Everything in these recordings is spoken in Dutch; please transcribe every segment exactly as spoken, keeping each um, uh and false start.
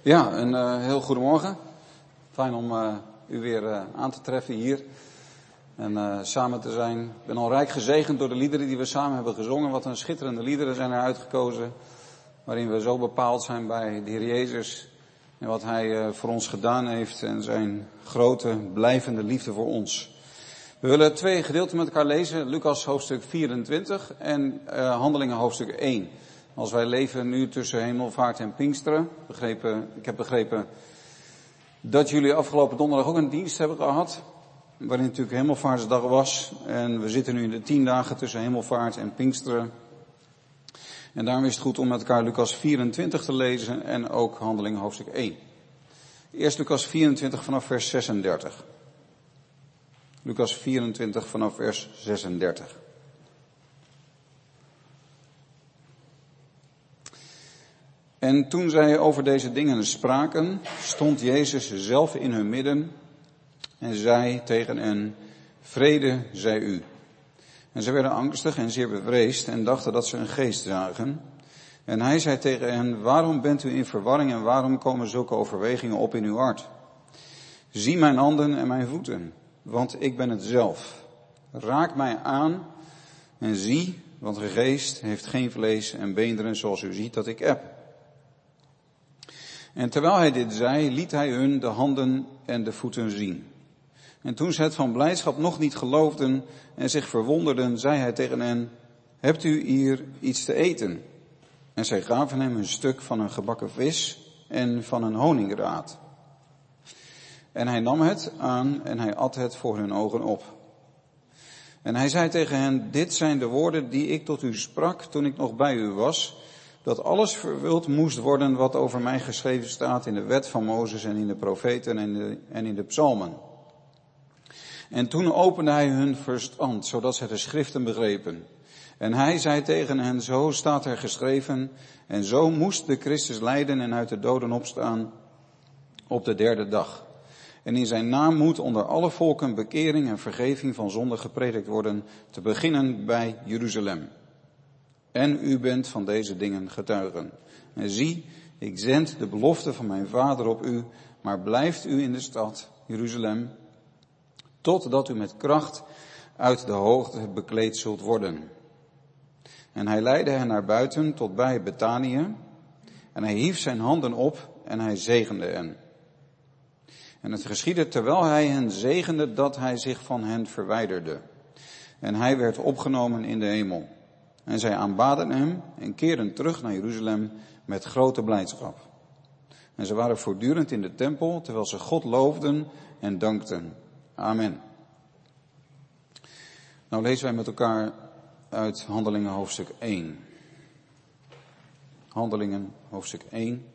Ja, een uh, heel goedemorgen. Fijn om uh, u weer uh, aan te treffen hier en uh, samen te zijn. Ik ben al rijk gezegend door de liederen die we samen hebben gezongen. Wat een schitterende liederen zijn er uitgekozen, waarin we zo bepaald zijn bij de Heer Jezus en wat Hij uh, voor ons gedaan heeft en zijn grote, blijvende liefde voor ons. We willen twee gedeelten met elkaar lezen, Lucas hoofdstuk vierentwintig en uh, Handelingen hoofdstuk één. Als wij leven nu tussen Hemelvaart en Pinksteren, begrepen, ik heb begrepen dat jullie afgelopen donderdag ook een dienst hebben gehad, waarin natuurlijk Hemelvaartsdag was. En we zitten nu in de tien dagen tussen Hemelvaart en Pinksteren. En daarom is het goed om met elkaar Lucas vierentwintig te lezen en ook Handelingen hoofdstuk één. Eerst Lucas vierentwintig vanaf vers zesendertig. Lucas vierentwintig vanaf vers zesendertig. En toen zij over deze dingen spraken, stond Jezus zelf in hun midden en zei tegen hen, vrede zij u. En zij werden angstig en zeer bevreesd en dachten dat ze een geest zagen. En hij zei tegen hen, waarom bent u in verwarring en waarom komen zulke overwegingen op in uw hart? Zie mijn handen en mijn voeten, want ik ben het zelf. Raak mij aan en zie, want een geest heeft geen vlees en beenderen zoals u ziet dat ik heb. En terwijl hij dit zei, liet hij hun de handen en de voeten zien. En toen ze het van blijdschap nog niet geloofden en zich verwonderden, zei hij tegen hen, hebt u hier iets te eten? En zij gaven hem een stuk van een gebakken vis en van een honingraad. En hij nam het aan en hij at het voor hun ogen op. En hij zei tegen hen, dit zijn de woorden die ik tot u sprak toen ik nog bij u was, dat alles vervuld moest worden wat over mij geschreven staat in de wet van Mozes en in de profeten en, de, en in de psalmen. En toen opende hij hun verstand, zodat zij de schriften begrepen. En hij zei tegen hen, zo staat er geschreven, en zo moest de Christus lijden en uit de doden opstaan op de derde dag. En in zijn naam moet onder alle volken bekering en vergeving van zonde gepredikt worden, te beginnen bij Jeruzalem. En u bent van deze dingen getuigen. En zie, ik zend de belofte van mijn vader op u, maar blijft u in de stad, Jeruzalem, totdat u met kracht uit de hoogte bekleed zult worden. En hij leidde hen naar buiten tot bij Betanië, en hij hief zijn handen op en hij zegende hen. En het geschiedde terwijl hij hen zegende dat hij zich van hen verwijderde. En hij werd opgenomen in de hemel. En zij aanbaden hem en keerden terug naar Jeruzalem met grote blijdschap. En ze waren voortdurend in de tempel, terwijl ze God loofden en dankten. Amen. Nou lezen wij met elkaar uit Handelingen hoofdstuk één. Handelingen hoofdstuk één.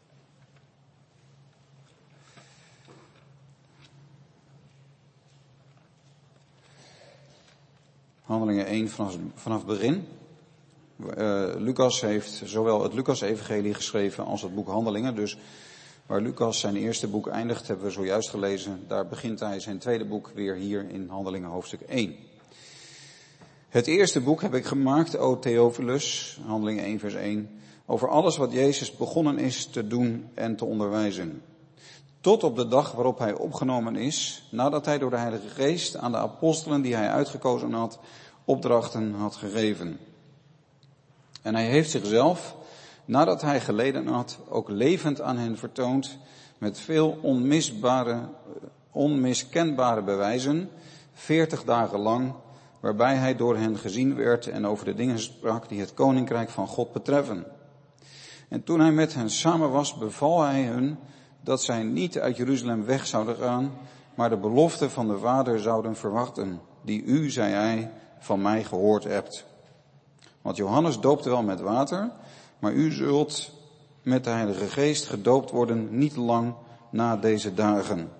Handelingen één vanaf, vanaf het begin. Uh, Lucas heeft zowel het Lucas-evangelie geschreven als het boek Handelingen. Dus waar Lucas zijn eerste boek eindigt, hebben we zojuist gelezen. Daar begint hij zijn tweede boek weer hier in Handelingen hoofdstuk één. Het eerste boek heb ik gemaakt, o Theophilus, Handelingen één vers één, over alles wat Jezus begonnen is te doen en te onderwijzen. Tot op de dag waarop hij opgenomen is, nadat hij door de Heilige Geest aan de apostelen die hij uitgekozen had, opdrachten had gegeven. En hij heeft zichzelf, nadat hij geleden had, ook levend aan hen vertoond, met veel onmisbare, onmiskenbare bewijzen, veertig dagen lang, waarbij hij door hen gezien werd en over de dingen sprak die het koninkrijk van God betreffen. En toen hij met hen samen was, beval hij hun dat zij niet uit Jeruzalem weg zouden gaan, maar de belofte van de Vader zouden verwachten, die u, zei hij, van mij gehoord hebt. Want Johannes doopte wel met water, maar u zult met de Heilige Geest gedoopt worden niet lang na deze dagen.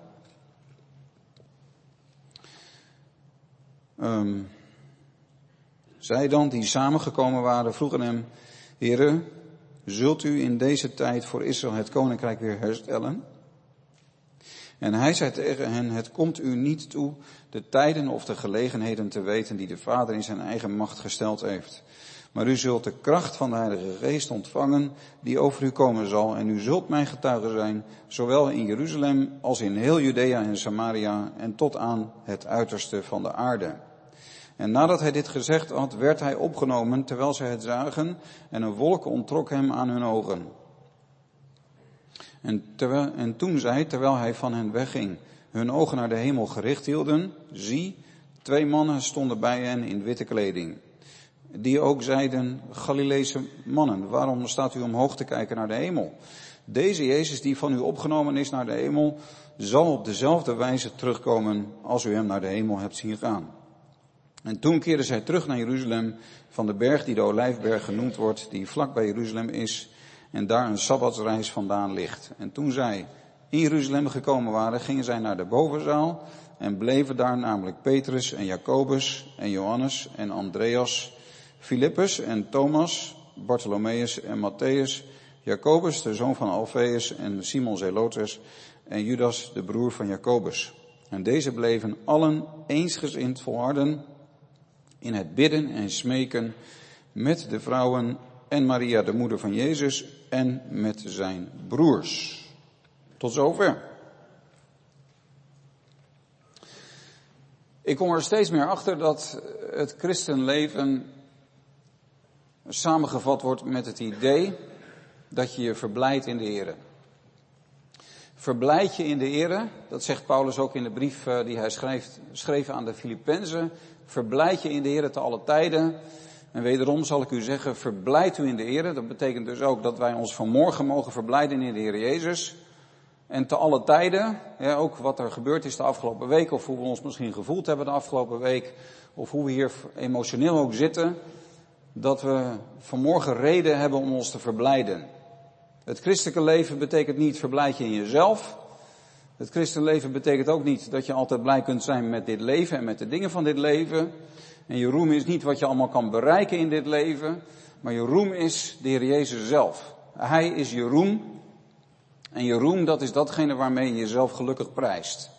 Um, zij dan, die samengekomen waren, vroegen hem, Heere, zult u in deze tijd voor Israël het koninkrijk weer herstellen? En hij zei tegen hen, het komt u niet toe de tijden of de gelegenheden te weten die de Vader in zijn eigen macht gesteld heeft. Maar u zult de kracht van de Heilige Geest ontvangen die over u komen zal. En u zult mijn getuige zijn, zowel in Jeruzalem als in heel Judea en Samaria en tot aan het uiterste van de aarde. En nadat hij dit gezegd had, werd hij opgenomen terwijl zij het zagen en een wolk onttrok hem aan hun ogen. En, terwijl, en toen zij, terwijl hij van hen wegging, hun ogen naar de hemel gericht hielden, zie, twee mannen stonden bij hen in witte kleding. Die ook zeiden, Galileese mannen, waarom staat u omhoog te kijken naar de hemel? Deze Jezus die van u opgenomen is naar de hemel, zal op dezelfde wijze terugkomen als u hem naar de hemel hebt zien gaan. En toen keerden zij terug naar Jeruzalem van de berg die de Olijfberg genoemd wordt, die vlak bij Jeruzalem is en daar een sabbatsreis vandaan ligt. En toen zij in Jeruzalem gekomen waren, gingen zij naar de bovenzaal en bleven daar, namelijk Petrus en Jacobus en Johannes en Andreas, Filippus en Thomas, Bartholomeus en Matthäus, Jacobus de zoon van Alfeus en Simon Zelotes en Judas de broer van Jacobus. En deze bleven allen eensgezind volharden in het bidden en smeken met de vrouwen en Maria de moeder van Jezus en met zijn broers. Tot zover. Ik kom er steeds meer achter dat het christenleven samengevat wordt met het idee dat je je verblijdt in de Here. Verblijd je in de Here, dat zegt Paulus ook in de brief die hij schreef, schreef aan de Filippenzen. Verblijd je in de Here te alle tijden. En wederom zal ik u zeggen, verblijd u in de Here. Dat betekent dus ook dat wij ons vanmorgen mogen verblijden in de Heer Jezus. En te alle tijden, ja, ook wat er gebeurd is de afgelopen week, of hoe we ons misschien gevoeld hebben de afgelopen week, of hoe we hier emotioneel ook zitten, dat we vanmorgen reden hebben om ons te verblijden. Het christelijke leven betekent niet verblijd je in jezelf. Het christenleven betekent ook niet dat je altijd blij kunt zijn met dit leven en met de dingen van dit leven. En je roem is niet wat je allemaal kan bereiken in dit leven, maar je roem is de Heer Jezus zelf. Hij is je roem. En je roem, dat is datgene waarmee je jezelf gelukkig prijst.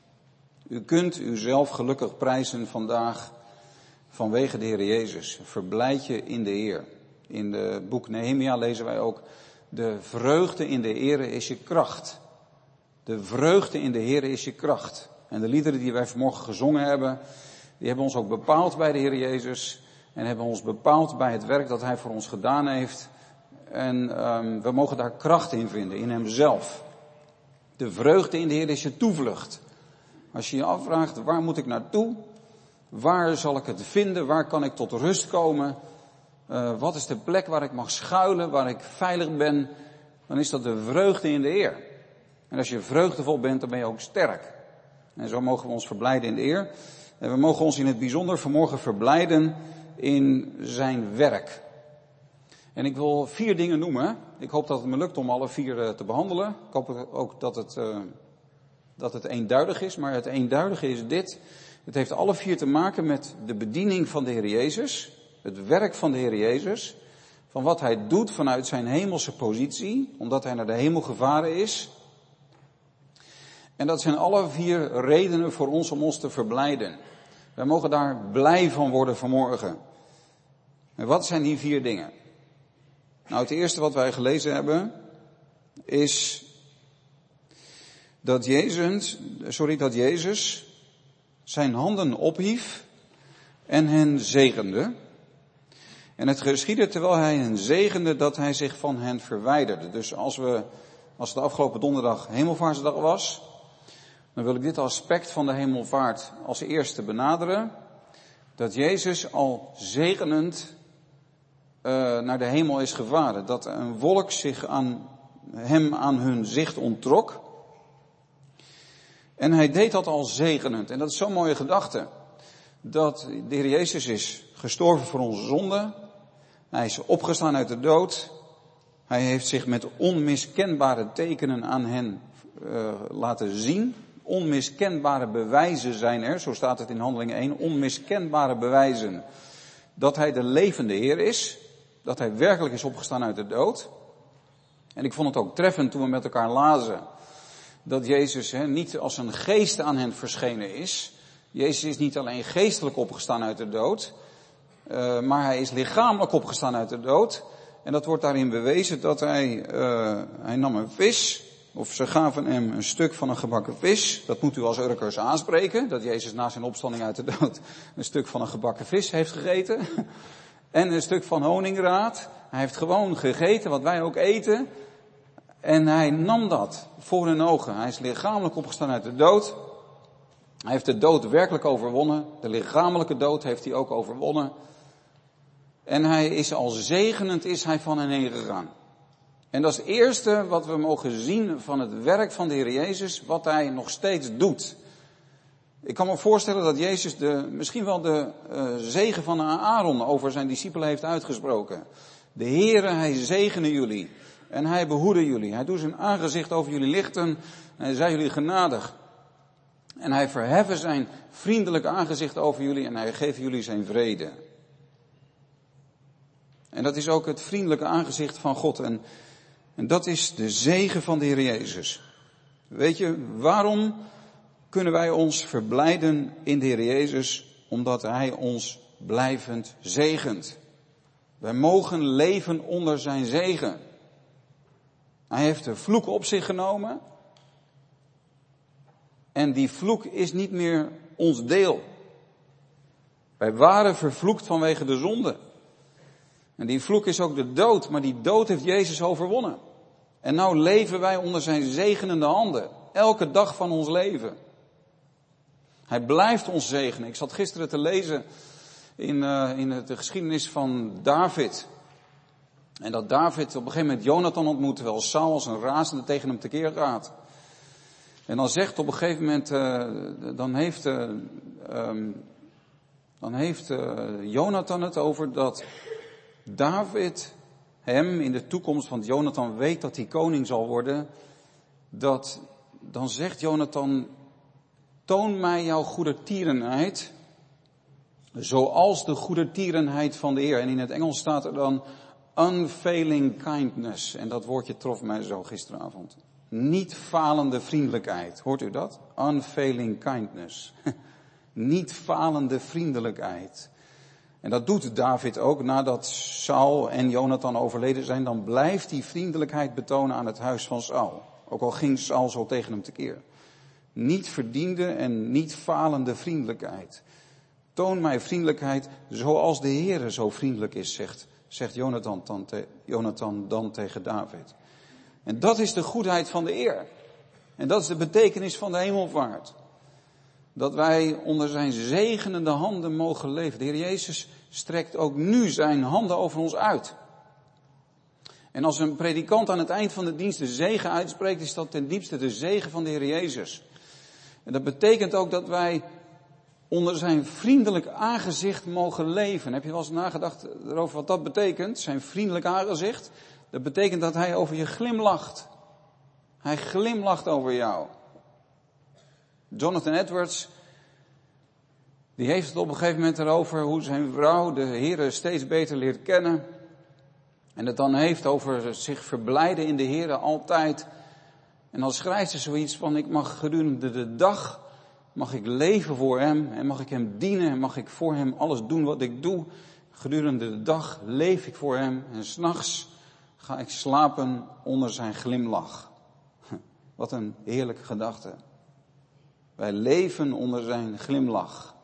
U kunt uzelf gelukkig prijzen vandaag vanwege de Heer Jezus. Verblijd je in de Heer. In het boek Nehemia lezen wij ook, de vreugde in de Heere is je kracht. De vreugde in de Heere is je kracht. En de liederen die wij vanmorgen gezongen hebben, die hebben ons ook bepaald bij de Heer Jezus. En hebben ons bepaald bij het werk dat Hij voor ons gedaan heeft. En um, we mogen daar kracht in vinden, in Hemzelf. De vreugde in de Heer is je toevlucht. Als je je afvraagt, waar moet ik naartoe? Waar zal ik het vinden? Waar kan ik tot rust komen? Uh, wat is de plek waar ik mag schuilen, waar ik veilig ben? Dan is dat de vreugde in de Heer. En als je vreugdevol bent, dan ben je ook sterk. En zo mogen we ons verblijden in de Heer. En we mogen ons in het bijzonder vanmorgen verblijden in zijn werk. En ik wil vier dingen noemen. Ik hoop dat het me lukt om alle vier te behandelen. Ik hoop ook dat het, uh, dat het eenduidig is. Maar het eenduidige is dit. Het heeft alle vier te maken met de bediening van de Heer Jezus. Het werk van de Heer Jezus. Van wat Hij doet vanuit zijn hemelse positie. Omdat Hij naar de hemel gevaren is. En dat zijn alle vier redenen voor ons om ons te verblijden. Wij mogen daar blij van worden vanmorgen. En wat zijn die vier dingen? Nou, het eerste wat wij gelezen hebben is dat Jezus, sorry, dat Jezus zijn handen ophief en hen zegende. En het geschiedde terwijl hij hen zegende dat hij zich van hen verwijderde. Dus als we, als het de afgelopen donderdag hemelvaartsdag was, dan wil ik dit aspect van de hemelvaart als eerste benaderen. Dat Jezus al zegenend Uh, naar de hemel is gevaren. Dat een wolk zich aan hem aan hun zicht onttrok. En hij deed dat al zegenend. En dat is zo'n mooie gedachte. Dat de Heer Jezus is gestorven voor onze zonde. Hij is opgestaan uit de dood. Hij heeft zich met onmiskenbare tekenen aan hen uh, laten zien. Onmiskenbare bewijzen zijn er. Zo staat het in Handelingen één. Onmiskenbare bewijzen. Dat hij de levende Heer is. Dat hij werkelijk is opgestaan uit de dood. En ik vond het ook treffend toen we met elkaar lazen. Dat Jezus he, niet als een geest aan hen verschenen is. Jezus is niet alleen geestelijk opgestaan uit de dood. Uh, maar hij is lichamelijk opgestaan uit de dood. En dat wordt daarin bewezen dat hij, uh, hij nam een vis, of ze gaven hem een stuk van een gebakken vis. Dat moet u als Urkers aanspreken, dat Jezus na zijn opstanding uit de dood een stuk van een gebakken vis heeft gegeten. En een stuk van honingraad. Hij heeft gewoon gegeten wat wij ook eten. En hij nam dat voor hun ogen. Hij is lichamelijk opgestaan uit de dood. Hij heeft de dood werkelijk overwonnen. De lichamelijke dood heeft hij ook overwonnen. En hij is al zegenend is hij van hen heen gegaan. En dat is het eerste wat we mogen zien van het werk van de Heer Jezus, wat hij nog steeds doet. Ik kan me voorstellen dat Jezus de, misschien wel de uh, zegen van Aaron over zijn discipelen heeft uitgesproken. De Heere, hij zegene jullie en hij behoede jullie. Hij doet zijn aangezicht over jullie lichten en hij zij jullie genadig. En hij verheffen zijn vriendelijke aangezicht over jullie en hij geeft jullie zijn vrede. En dat is ook het vriendelijke aangezicht van God. En, en dat is de zegen van de Heer Jezus. Weet je, waarom kunnen wij ons verblijden in de Heer Jezus? Omdat hij ons blijvend zegent. Wij mogen leven onder zijn zegen. Hij heeft de vloek op zich genomen. En die vloek is niet meer ons deel. Wij waren vervloekt vanwege de zonde. En die vloek is ook de dood, maar die dood heeft Jezus overwonnen. En nou leven wij onder zijn zegenende handen. Elke dag van ons leven. Hij blijft ons zegenen. Ik zat gisteren te lezen in, uh, in de geschiedenis van David. En dat David op een gegeven moment Jonathan ontmoet, terwijl Saul als een razende tegen hem tekeer gaat. En dan zegt op een gegeven moment, uh, dan heeft, uh, um, dan heeft uh, Jonathan het over dat David hem in de toekomst, want Jonathan weet dat hij koning zal worden, dat, dan zegt Jonathan, toon mij jouw goedertierenheid, zoals de goedertierenheid van de Heer. En in het Engels staat er dan unfailing kindness. En dat woordje trof mij zo gisteravond. Niet falende vriendelijkheid. Hoort u dat? Unfailing kindness. Niet falende vriendelijkheid. En dat doet David ook nadat Saul en Jonathan overleden zijn. Dan blijft hij vriendelijkheid betonen aan het huis van Saul. Ook al ging Saul zo tegen hem tekeer. Niet verdiende en niet falende vriendelijkheid. Toon mij vriendelijkheid zoals de Heere zo vriendelijk is, zegt, zegt Jonathan, dan te, Jonathan dan tegen David. En dat is de goedheid van de Heer. En dat is de betekenis van de hemelvaart. Dat wij onder zijn zegenende handen mogen leven. De Heer Jezus strekt ook nu zijn handen over ons uit. En als een predikant aan het eind van de dienst de zegen uitspreekt, is dat ten diepste de zegen van de Heer Jezus. En dat betekent ook dat wij onder zijn vriendelijk aangezicht mogen leven. Heb je wel eens nagedacht erover wat dat betekent? Zijn vriendelijk aangezicht. Dat betekent dat hij over je glimlacht. Hij glimlacht over jou. Jonathan Edwards, die heeft het op een gegeven moment erover hoe zijn vrouw de Heere steeds beter leert kennen. En het dan heeft over zich verblijden in de Heere altijd. En dan schrijft ze zoiets van, ik mag gedurende de dag, mag ik leven voor hem. En mag ik hem dienen en mag ik voor hem alles doen wat ik doe. Gedurende de dag leef ik voor hem. En 's nachts ga ik slapen onder zijn glimlach. Wat een heerlijke gedachte. Wij leven onder zijn glimlach.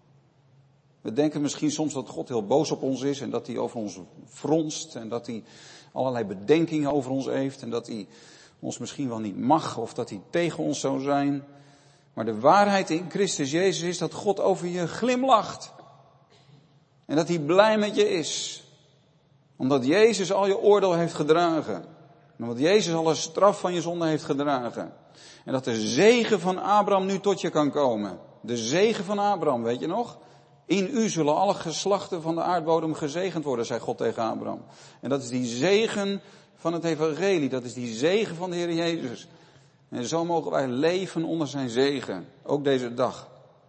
We denken misschien soms dat God heel boos op ons is en dat hij over ons fronst en dat hij allerlei bedenkingen over ons heeft en dat hij ons misschien wel niet mag of dat hij tegen ons zou zijn. Maar de waarheid in Christus Jezus is dat God over je glimlacht. En dat hij blij met je is. Omdat Jezus al je oordeel heeft gedragen. En omdat Jezus alle straf van je zonde heeft gedragen. En dat de zegen van Abraham nu tot je kan komen. De zegen van Abraham, weet je nog? In u zullen alle geslachten van de aardbodem gezegend worden, zei God tegen Abraham. En dat is die zegen van het evangelie. Dat is die zegen van de Heer Jezus. En zo mogen wij leven onder zijn zegen. Ook deze dag.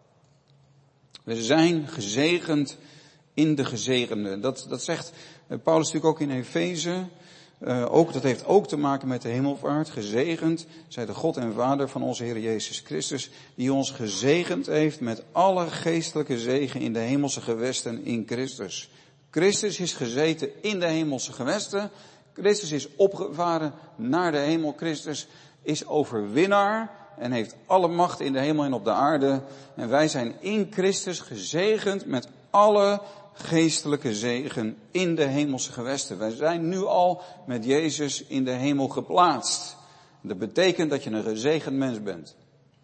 We zijn gezegend in de gezegende. Dat, dat zegt Paulus natuurlijk ook in Efeze. Uh, ook, dat heeft ook te maken met de hemelvaart. Gezegend zij de God en Vader van onze Heer Jezus Christus, die ons gezegend heeft met alle geestelijke zegen in de hemelse gewesten in Christus. Christus is gezeten in de hemelse gewesten. Christus is opgevaren naar de hemel. Christus is overwinnaar en heeft alle macht in de hemel en op de aarde. En wij zijn in Christus gezegend met alle geestelijke zegen in de hemelse gewesten. Wij zijn nu al met Jezus in de hemel geplaatst. Dat betekent dat je een gezegend mens bent.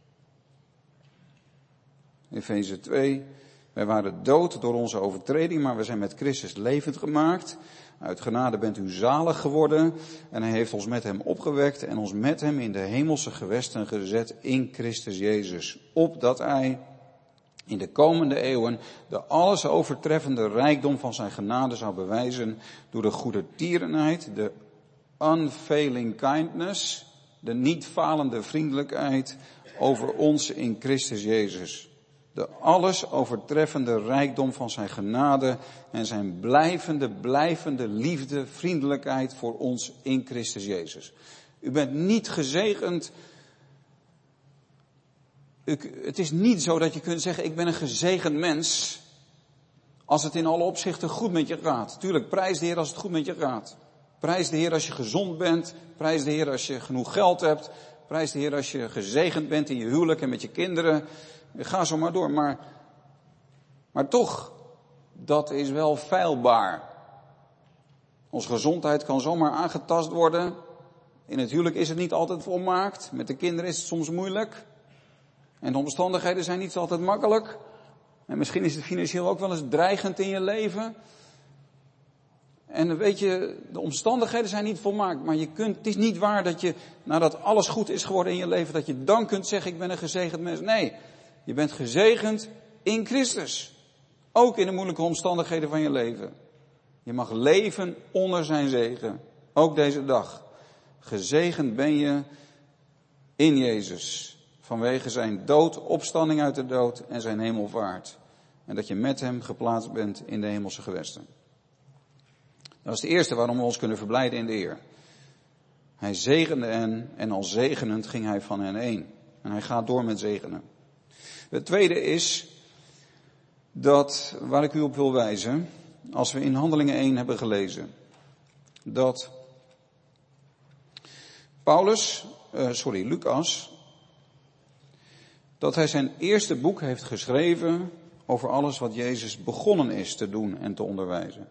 Efeze twee. Wij waren dood door onze overtreding, maar we zijn met Christus levend gemaakt. Uit genade bent u zalig geworden en hij heeft ons met hem opgewekt en ons met hem in de hemelse gewesten gezet in Christus Jezus. Opdat hij in de komende eeuwen de alles overtreffende rijkdom van zijn genade zou bewijzen door de goedertierenheid, de unfailing kindness, de niet falende vriendelijkheid over ons in Christus Jezus. De alles overtreffende rijkdom van zijn genade en zijn blijvende, blijvende liefde, vriendelijkheid voor ons in Christus Jezus. U bent niet gezegend. U, het is niet zo dat je kunt zeggen, ik ben een gezegend mens, als het in alle opzichten goed met je gaat. Tuurlijk, prijs de Heer als het goed met je gaat. Prijs de Heer als je gezond bent. Prijs de Heer als je genoeg geld hebt. Prijs de Heer als je gezegend bent in je huwelijk en met je kinderen. Ga zo maar door, maar, maar toch, dat is wel feilbaar. Onze gezondheid kan zomaar aangetast worden. In het huwelijk is het niet altijd volmaakt. Met de kinderen is het soms moeilijk. En de omstandigheden zijn niet altijd makkelijk. En misschien is het financieel ook wel eens dreigend in je leven. En weet je, de omstandigheden zijn niet volmaakt. Maar je kunt, het is niet waar dat je, nadat alles goed is geworden in je leven, dat je dan kunt zeggen, ik ben een gezegend mens. Nee. Je bent gezegend in Christus. Ook in de moeilijke omstandigheden van je leven. Je mag leven onder zijn zegen. Ook deze dag. Gezegend ben je in Jezus. Vanwege zijn dood, opstanding uit de dood en zijn hemelvaart. En dat je met hem geplaatst bent in de hemelse gewesten. Dat is het eerste waarom we ons kunnen verblijden in de Heer. Hij zegende hen en al zegenend ging hij van hen heen. En hij gaat door met zegenen. Het tweede is dat, waar ik u op wil wijzen, als we in Handelingen één hebben gelezen, dat Paulus, uh, sorry, Lucas, dat hij zijn eerste boek heeft geschreven over alles wat Jezus begonnen is te doen en te onderwijzen.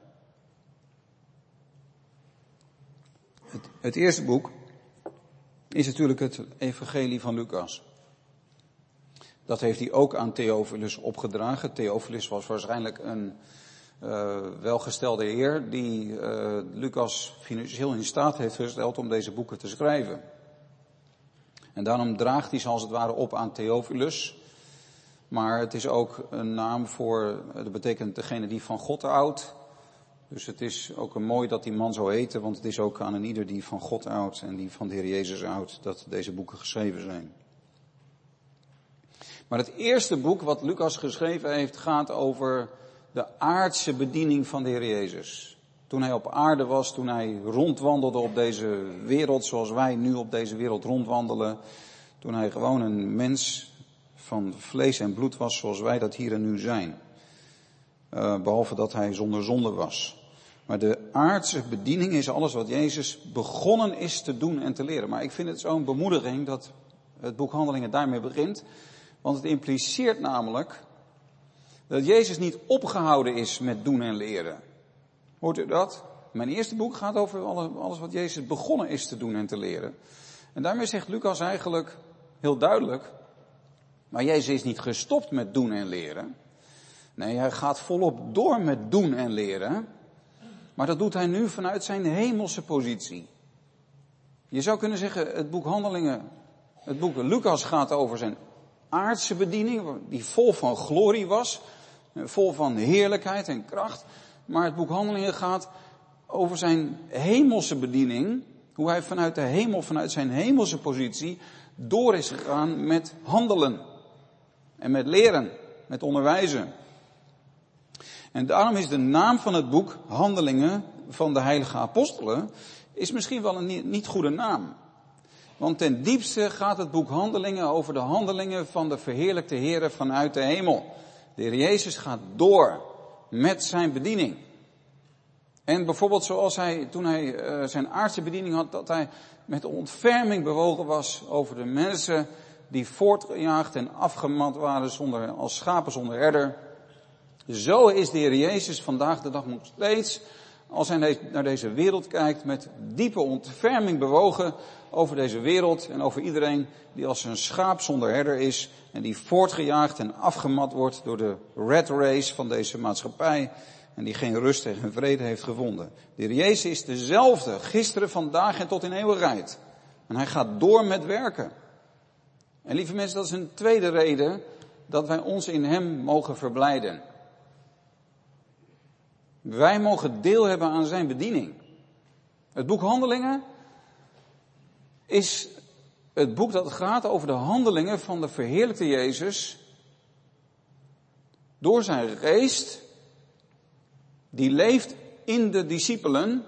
Het, het eerste boek is natuurlijk het evangelie van Lucas. Dat heeft hij ook aan Theophilus opgedragen. Theophilus was waarschijnlijk een uh, welgestelde heer die uh, Lucas financieel in staat heeft gesteld om deze boeken te schrijven. En daarom draagt hij ze als het ware op aan Theophilus. Maar het is ook een naam voor, dat betekent degene die van God houdt. Dus het is ook een mooi dat die man zo heette, want het is ook aan een ieder die van God houdt en die van de Heer Jezus houdt, dat deze boeken geschreven zijn. Maar het eerste boek wat Lucas geschreven heeft gaat over de aardse bediening van de Heer Jezus. Toen hij op aarde was, toen hij rondwandelde op deze wereld zoals wij nu op deze wereld rondwandelen. Toen hij gewoon een mens van vlees en bloed was zoals wij dat hier en nu zijn. Uh, behalve dat hij zonder zonde was. Maar de aardse bediening is alles wat Jezus begonnen is te doen en te leren. Maar ik vind het zo'n bemoediging dat het boek Handelingen daarmee begint. Want het impliceert namelijk dat Jezus niet opgehouden is met doen en leren. Hoort u dat? Mijn eerste boek gaat over alles wat Jezus begonnen is te doen en te leren. En daarmee zegt Lucas eigenlijk heel duidelijk, maar Jezus is niet gestopt met doen en leren. Nee, hij gaat volop door met doen en leren. Maar dat doet hij nu vanuit zijn hemelse positie. Je zou kunnen zeggen, het boek Handelingen, het boek Lucas gaat over zijn aardse bediening, die vol van glorie was, vol van heerlijkheid en kracht. Maar het boek Handelingen gaat over zijn hemelse bediening, hoe hij vanuit de hemel, vanuit zijn hemelse positie, door is gegaan met handelen. En met leren, met onderwijzen. En daarom is de naam van het boek Handelingen van de heilige apostelen, is misschien wel een niet goede naam. Want ten diepste gaat het boek Handelingen over de handelingen van de verheerlijkte Heere vanuit de hemel. De Heer Jezus gaat door met zijn bediening. En bijvoorbeeld zoals hij, toen hij uh, zijn aardse bediening had, dat hij met ontferming bewogen was over de mensen die voortgejaagd en afgemat waren zonder, als schapen zonder herder. Zo is de Heer Jezus vandaag de dag nog steeds, als hij naar deze wereld kijkt, met diepe ontferming bewogen over deze wereld en over iedereen die als een schaap zonder herder is en die voortgejaagd en afgemat wordt door de rat race van deze maatschappij en die geen rust en geen vrede heeft gevonden. De Heer Jezus is dezelfde, gisteren, vandaag en tot in eeuwigheid. En hij gaat door met werken. En lieve mensen, dat is een tweede reden dat wij ons in hem mogen verblijden. Wij mogen deel hebben aan zijn bediening. Het boek Handelingen is het boek dat gaat over de handelingen van de verheerlijkte Jezus door zijn geest, die leeft in de discipelen.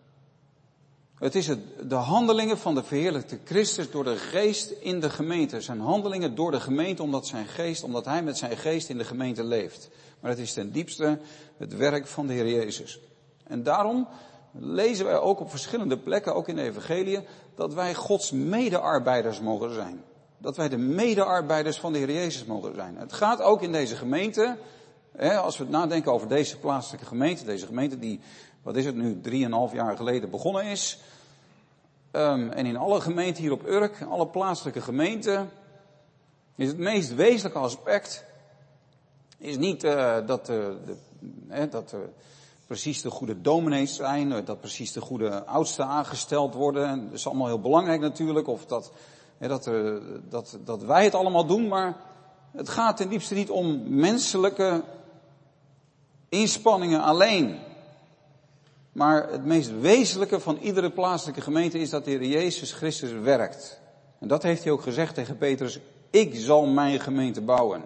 Het is het, de handelingen van de verheerlijkte Christus door de geest in de gemeente. Zijn handelingen door de gemeente omdat zijn geest, omdat hij met zijn geest in de gemeente leeft. Maar het is ten diepste het werk van de Heer Jezus. En daarom lezen wij ook op verschillende plekken, ook in de evangeliën, dat wij Gods medearbeiders mogen zijn. Dat wij de medearbeiders van de Heer Jezus mogen zijn. Het gaat ook in deze gemeente, hè, als we het nadenken over deze plaatselijke gemeente, deze gemeente die, wat is het nu, drieënhalf jaar geleden begonnen is. Um, en in alle gemeenten hier op Urk, alle plaatselijke gemeenten, is het meest wezenlijke aspect, is niet uh, dat, uh, de, hè, dat uh, precies de goede dominees zijn, dat precies de goede oudsten aangesteld worden. Dat is allemaal heel belangrijk natuurlijk, of dat, hè, dat, uh, dat, dat wij het allemaal doen, maar het gaat ten diepste niet om menselijke inspanningen alleen. Maar het meest wezenlijke van iedere plaatselijke gemeente is dat de Heer Jezus Christus werkt. En dat heeft hij ook gezegd tegen Petrus, ik zal mijn gemeente bouwen.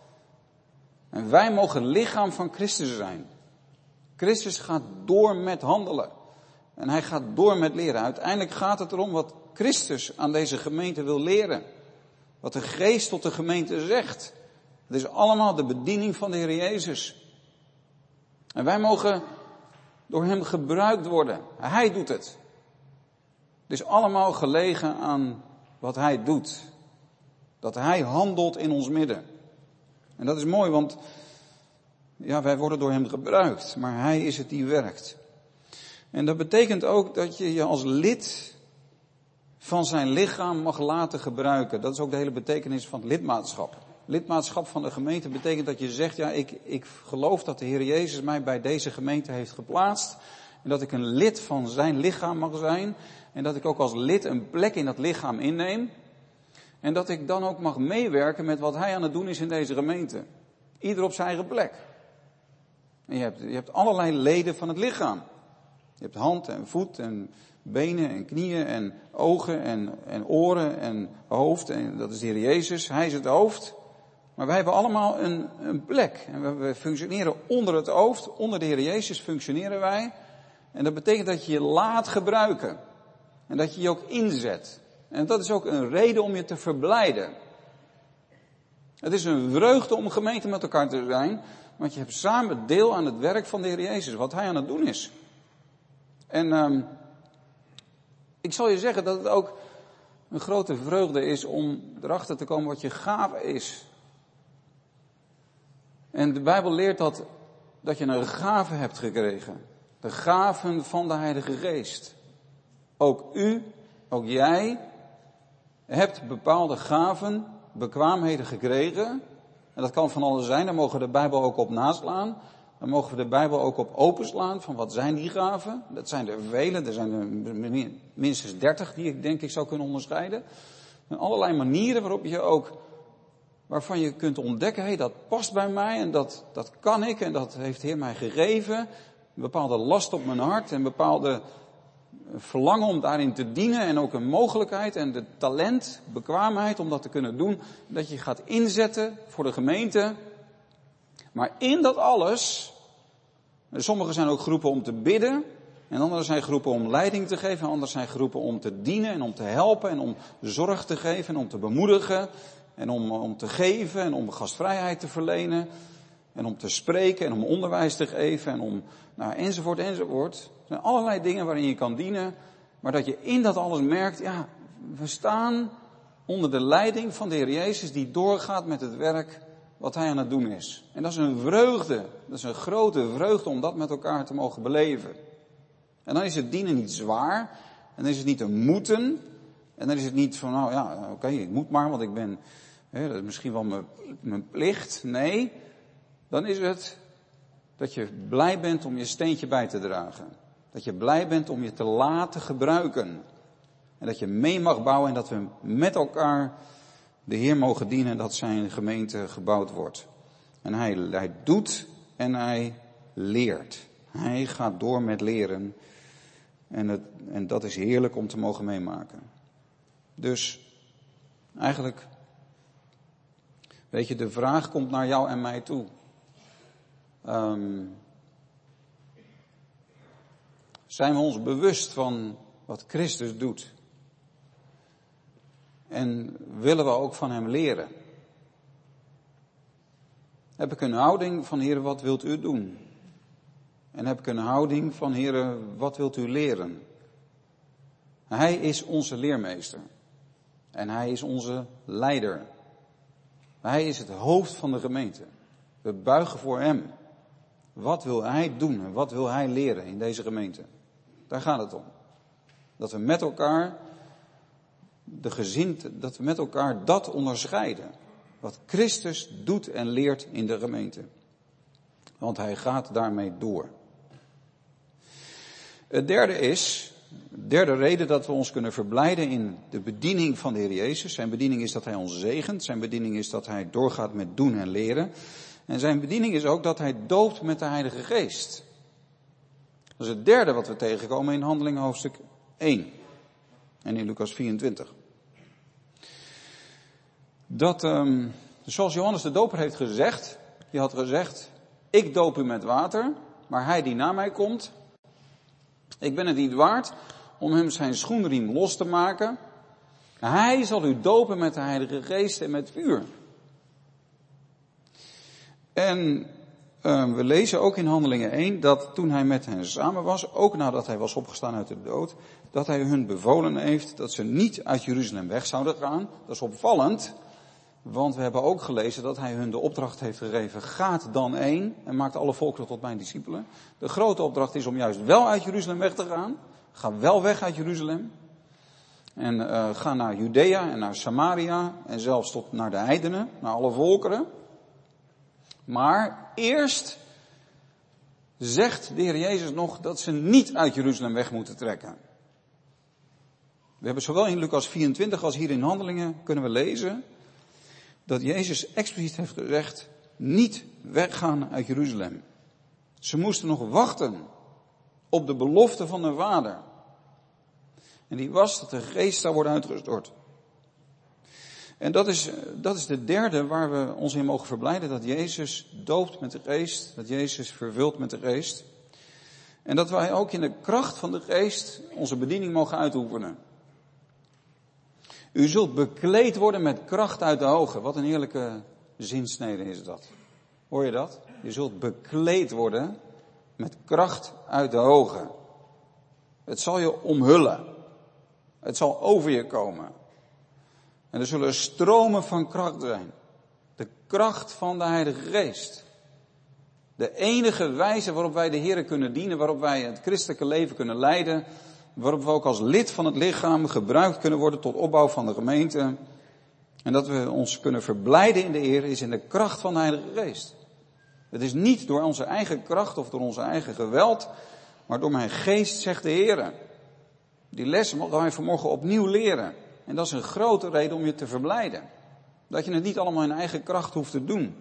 En wij mogen het lichaam van Christus zijn. Christus gaat door met handelen. En hij gaat door met leren. Uiteindelijk gaat het erom wat Christus aan deze gemeente wil leren. Wat de geest tot de gemeente zegt. Het is allemaal de bediening van de Heer Jezus. En wij mogen door hem gebruikt worden. Hij doet het. Het is allemaal gelegen aan wat hij doet. Dat hij handelt in ons midden. En dat is mooi, want ja, wij worden door hem gebruikt. Maar hij is het die werkt. En dat betekent ook dat je je als lid van zijn lichaam mag laten gebruiken. Dat is ook de hele betekenis van het lidmaatschap. Lidmaatschap van de gemeente betekent dat je zegt, ja, ik, ik geloof dat de Heer Jezus mij bij deze gemeente heeft geplaatst. En dat ik een lid van zijn lichaam mag zijn. En dat ik ook als lid een plek in dat lichaam inneem. En dat ik dan ook mag meewerken met wat hij aan het doen is in deze gemeente. Ieder op zijn eigen plek. En je hebt, je hebt allerlei leden van het lichaam. Je hebt hand en voet en benen en knieën en ogen en, en oren en hoofd. En dat is de Heer Jezus, hij is het hoofd. Maar wij hebben allemaal een, een plek. En we, we functioneren onder het hoofd, onder de Heer Jezus functioneren wij. En dat betekent dat je je laat gebruiken. En dat je je ook inzet. En dat is ook een reden om je te verblijden. Het is een vreugde om gemeente met elkaar te zijn. Want je hebt samen deel aan het werk van de Heer Jezus. Wat hij aan het doen is. En um, ik zal je zeggen dat het ook een grote vreugde is om erachter te komen wat je gave is. En de Bijbel leert dat, dat je een gave hebt gekregen. De gaven van de Heilige Geest. Ook u, ook jij, hebt bepaalde gaven, bekwaamheden gekregen. En dat kan van alles zijn, daar mogen we de Bijbel ook op naslaan. Dan mogen we de Bijbel ook op openslaan van wat zijn die gaven. Dat zijn er vele, er zijn er minstens dertig die ik denk ik zou kunnen onderscheiden. En allerlei manieren waarop je ook, waarvan je kunt ontdekken, hé, hey, dat past bij mij en dat, dat kan ik en dat heeft de Heer mij gegeven. Een bepaalde last op mijn hart en een bepaalde verlangen om daarin te dienen en ook een mogelijkheid en de talent, bekwaamheid om dat te kunnen doen. Dat je gaat inzetten voor de gemeente. Maar in dat alles, sommigen zijn ook geroepen om te bidden. En anderen zijn geroepen om leiding te geven. En anderen zijn geroepen om te dienen en om te helpen en om zorg te geven en om te bemoedigen. En om, om te geven en om gastvrijheid te verlenen. En om te spreken en om onderwijs te geven en om, nou, enzovoort, enzovoort. Er zijn allerlei dingen waarin je kan dienen. Maar dat je in dat alles merkt, ja, we staan onder de leiding van de Heer Jezus die doorgaat met het werk wat hij aan het doen is. En dat is een vreugde, dat is een grote vreugde om dat met elkaar te mogen beleven. En dan is het dienen niet zwaar, en dan is het niet een moeten, en dan is het niet van, nou ja, oké, okay, ik moet maar, want ik ben, hè, dat is misschien wel mijn, mijn plicht. Nee, dan is het dat je blij bent om je steentje bij te dragen. Dat je blij bent om je te laten gebruiken. En dat je mee mag bouwen en dat we met elkaar de Heer mogen dienen en dat zijn gemeente gebouwd wordt. En hij, hij doet en hij leert. Hij gaat door met leren. En, het, en dat is heerlijk om te mogen meemaken. Dus eigenlijk, weet je, de vraag komt naar jou en mij toe. Um, zijn we ons bewust van wat Christus doet? En willen we ook van hem leren? Heb ik een houding van, Heere, wat wilt u doen? En heb ik een houding van, Heere, wat wilt u leren? Hij is onze leermeester. En hij is onze leider. Hij is het hoofd van de gemeente. We buigen voor hem. Wat wil hij doen en wat wil hij leren in deze gemeente? Daar gaat het om. Dat we met elkaar de gezind, dat we met elkaar dat onderscheiden. Wat Christus doet en leert in de gemeente. Want hij gaat daarmee door. Het derde is, de derde reden dat we ons kunnen verblijden in de bediening van de Heer Jezus. Zijn bediening is dat hij ons zegent. Zijn bediening is dat hij doorgaat met doen en leren. En zijn bediening is ook dat hij doopt met de Heilige Geest. Dat is het derde wat we tegenkomen in Handelingen hoofdstuk één. En in Lucas vierentwintig. Dat, um, zoals Johannes de Doper heeft gezegd. Die had gezegd, ik doop u met water. Maar hij die na mij komt, ik ben het niet waard om hem zijn schoenriem los te maken. Hij zal u dopen met de Heilige Geest en met vuur. En uh, we lezen ook in Handelingen één dat toen hij met hen samen was, ook nadat hij was opgestaan uit de dood, dat hij hun bevolen heeft dat ze niet uit Jeruzalem weg zouden gaan. Dat is opvallend, want we hebben ook gelezen dat hij hun de opdracht heeft gegeven, gaat dan heen en maakt alle volkeren tot mijn discipelen. De grote opdracht is om juist wel uit Jeruzalem weg te gaan. Ga wel weg uit Jeruzalem. En uh, ga naar Judea en naar Samaria en zelfs tot naar de heidenen, naar alle volkeren. Maar eerst zegt de Heer Jezus nog dat ze niet uit Jeruzalem weg moeten trekken. We hebben zowel in Lucas vierentwintig als hier in Handelingen kunnen we lezen dat Jezus expliciet heeft gezegd, niet weggaan uit Jeruzalem. Ze moesten nog wachten op de belofte van hun Vader. En die was dat de Geest zou worden uitgestort. En dat is, dat is de derde waar we ons in mogen verblijden, dat Jezus doopt met de Geest, dat Jezus vervult met de Geest. En dat wij ook in de kracht van de Geest onze bediening mogen uitoefenen. U zult bekleed worden met kracht uit de hoge. Wat een heerlijke zinsnede is dat. Hoor je dat? Je zult bekleed worden met kracht uit de hoge. Het zal je omhullen. Het zal over je komen. En er zullen stromen van kracht zijn. De kracht van de Heilige Geest. De enige wijze waarop wij de Heer kunnen dienen, waarop wij het christelijke leven kunnen leiden, waarop we ook als lid van het lichaam gebruikt kunnen worden tot opbouw van de gemeente. En dat we ons kunnen verblijden in de Heer is in de kracht van de Heilige Geest. Het is niet door onze eigen kracht of door onze eigen geweld, maar door mijn geest, zegt de Heer. Die les mogen wij vanmorgen opnieuw leren. En dat is een grote reden om je te verblijden. Dat je het niet allemaal in eigen kracht hoeft te doen.